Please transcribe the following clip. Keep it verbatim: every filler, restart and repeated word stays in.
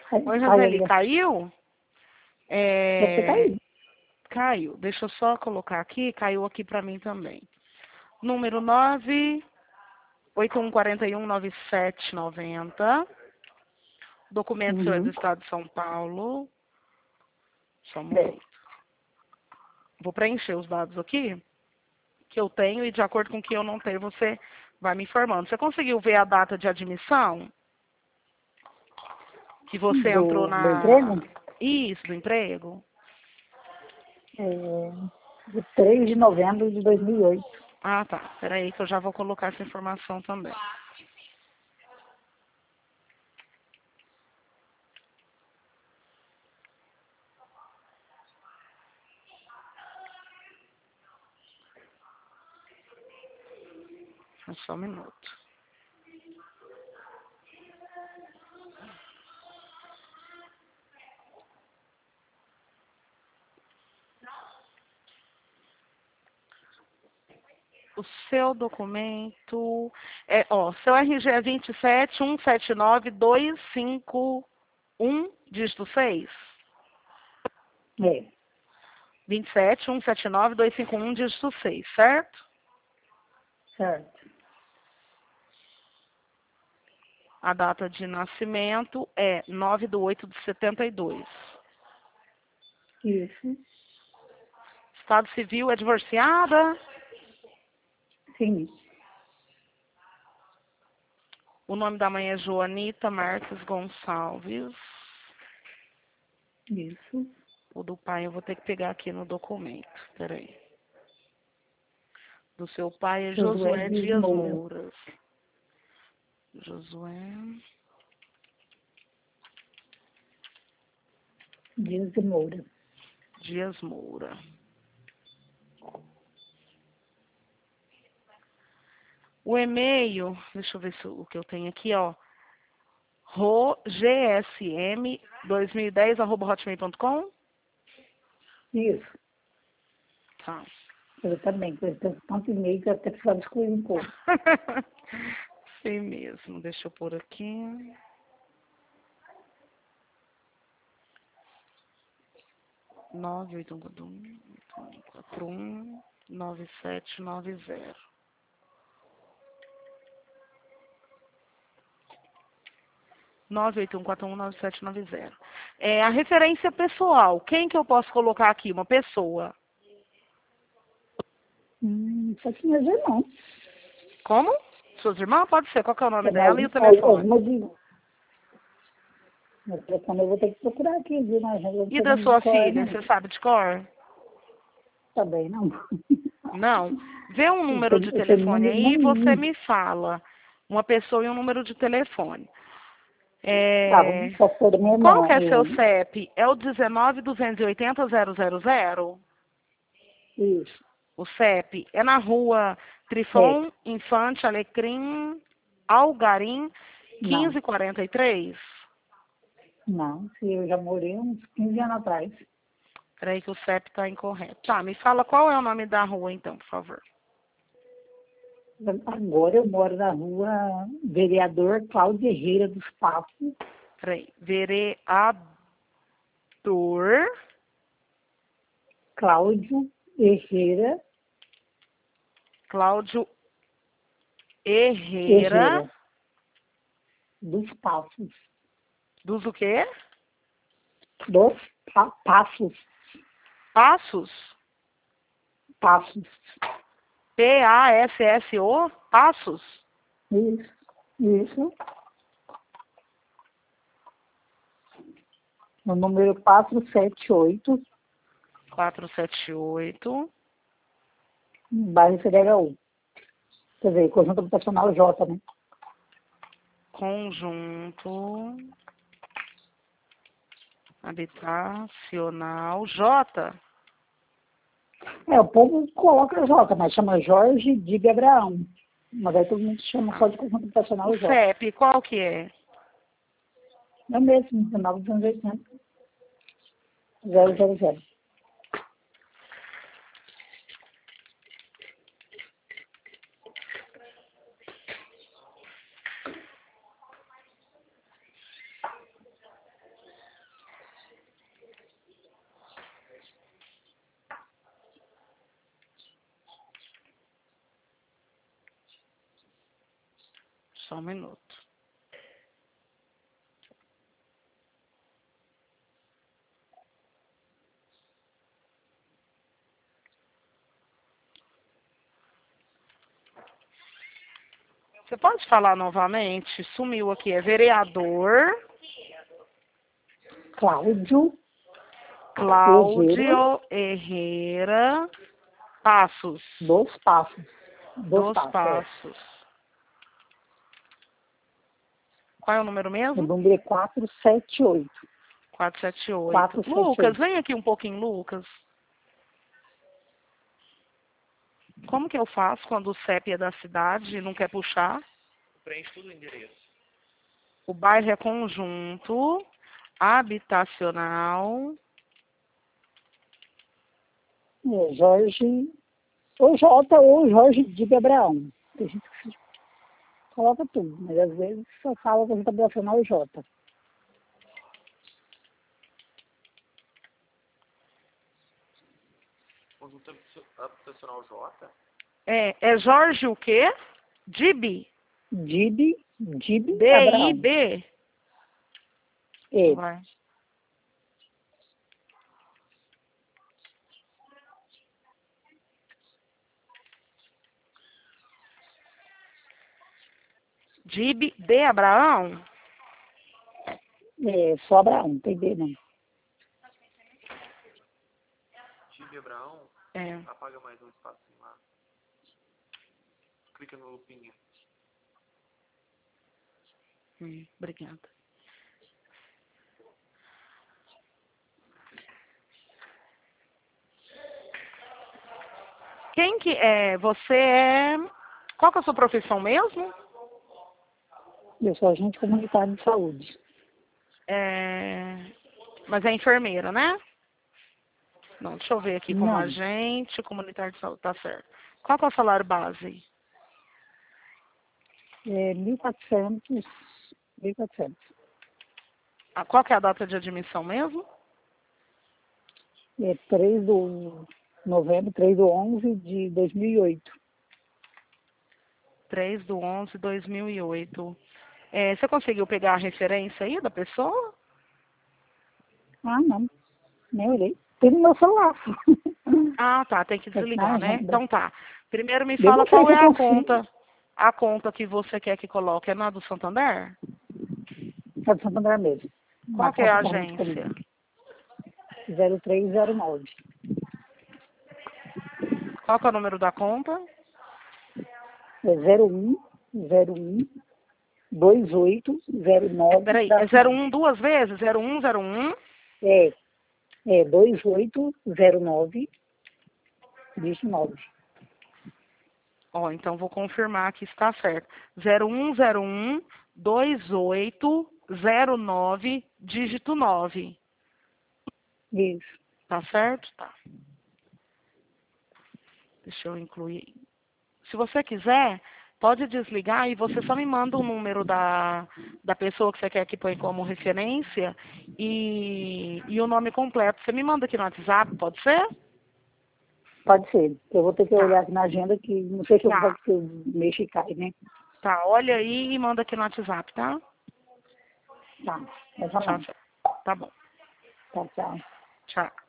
Oi, Ai, Roseli, ai, caiu? você tá É, aí. caiu. Deixa eu só colocar aqui. Caiu aqui para mim também. Número nove oito um quatro um nove sete nove zero. Documento seu é do Uhum. Estado de São Paulo. Só um É. momento. Vou preencher os dados aqui que eu tenho e de acordo com o que eu não tenho, você vai me informando. Você conseguiu ver a data de admissão? Que você entrou Do, do na... emprego? Isso, do emprego? É, de três de novembro de dois mil e oito. Ah, tá. Peraí que eu já vou colocar essa informação também. Só um minuto. O seu documento é, ó, seu R G é vinte e sete um sete nove dois cinco um, dígito seis. É, vinte e sete um sete nove dois cinco um, dígito seis, certo? certo. A data de nascimento é nove de oito de setenta e dois. Isso. Estado civil é divorciada. Sim. O nome da mãe é Joanita Marques Gonçalves. Isso. O do pai eu vou ter que pegar aqui no documento. Peraí. Do seu pai é Josué Josué Dias de Dias Moura. Mouras. Josué Dias de Moura. Dias Moura. O e-mail, deixa eu ver se o que eu tenho aqui, ó. rogsm dois mil e dez arroba hotmail ponto com. Isso. Tá. Eu também, porque eu tenho tanto e-mail que eu até precisava excluir um pouco. Sim mesmo. Deixa eu pôr aqui. nove oito um quatro um nove sete nove zero. nove oito um quatro um nove sete nove zero. É, a referência pessoal. Quem que eu posso colocar aqui? Uma pessoa. Hum, só que minhas irmãs. Como? Suas irmãs? Pode ser. Qual que é o nome É mais dela e o telefone? alguma de. Meu telefone eu vou ter que procurar aqui, viu? Mas eu não E sei o da nome de sua cor, filha? não. Você sabe de cor? Também não. Não. Vê um Eu número de tenho, eu tenho telefone nome aí e você irmãinho. me fala. Uma pessoa e um número de telefone. Tá, vamos É... só por minha Qual irmã. que é seu É, C E P? É o dezenove duzentos e oitenta zero zero zero? isso. O C E P é na rua É. Trifon Infante Alecrim Algarim Não, quinze e quarenta e três. não. Se eu já morei uns quinze anos atrás. Peraí que o C E P está incorreto. Tá, me fala qual é o nome da rua então, por favor. Agora eu moro na rua Vereador Cláudio Herrera dos Passos. Peraí. Vereador Cláudio Herrera Cláudio Herrera Herrera dos Passos. dos o quê? Dos pa Passos. Passos? Passos. P A S S O? Passos? Isso. Isso. No número quatrocentos e setenta e oito, quatrocentos e setenta e oito. bairro C D H U. Quer dizer, Conjunto Habitacional J, né? Conjunto Habitacional J. É, o povo coloca J, mas chama Jorge de Abraão. Mas aí todo mundo chama só Ah. de Conjunto O Habitacional J. C E P, qual que é? É o mesmo, dezenove dos anos oitenta. zero zero zero. Só um minuto. Você pode falar novamente? Sumiu aqui. É vereador Cláudio Cláudio Herrera Passos. Dos Passos. Dos Passos. Passos. Qual é o número O mesmo? número é quatrocentos e setenta e oito. quatrocentos e setenta e oito. quatrocentos e setenta e oito. Lucas, vem aqui um pouquinho, Lucas. Como que eu faço quando o C E P é da cidade e não quer puxar? Preenche tudo o endereço. O bairro é conjunto habitacional. É Jorge, ou J ou Jorge de Abraão. Tem gente que coloca tudo, mas às vezes só fala que a gente habitacional é J. Conjunto habitacional J. É, é Jorge o quê? Dib. Dib, Dib D I Abraão. B. É, Vai. Dib de Abraão? é só Abraão, não tem B não. Tibi Abraão. É. Apaga mais um espacinho lá. Clica no lupinha. Hum, obrigada. Quem que é? Você é... Qual que é a sua profissão mesmo? Eu sou agente comunitário de saúde. É... Mas é enfermeira, né? Não, deixa eu ver aqui como Não. agente comunitário de saúde, tá certo. Qual que é o salário base? É mil e quatrocentos. mil e quatrocentos. Ah, qual que é a data de admissão mesmo? É três de novembro, três de onze de dois mil e oito. três de onze de dois mil e oito. É, você conseguiu pegar a referência aí da pessoa? Ah, não. Nem olhei. Tem no meu celular. Ah, tá, tem que É na desligar, né? agenda. Então tá. Primeiro me Eu fala não sei qual se é eu a consigo. conta, a conta que você quer que coloque. É na do Santander? É do Santander mesmo. Qual Na que é a conta corrente agência? comigo. zero três zero nove. Qual que é o número da conta? É zero um zero um dois oito zero nove Peraí, da é zero um duas vezes? zero um zero um. É, é dois oito zero nove, dígito nove. Ó, então vou confirmar que está certo. zero um zero um dois oito zero nove, dígito nove. Isso. Tá certo? Tá. Deixa eu incluir. Se você quiser, pode desligar e você só me manda o número da, da pessoa que você quer que põe como referência e, e o nome completo. Você me manda aqui no WhatsApp, pode ser? Pode ser. Eu vou ter que Tá. olhar aqui na agenda, que não sei se eu, Tá. se eu mexo e cai, né? Tá, olha aí e manda aqui no WhatsApp, tá? Tá. Essa Tchau, não. tchau. Tá bom. Tá, tchau. Tchau.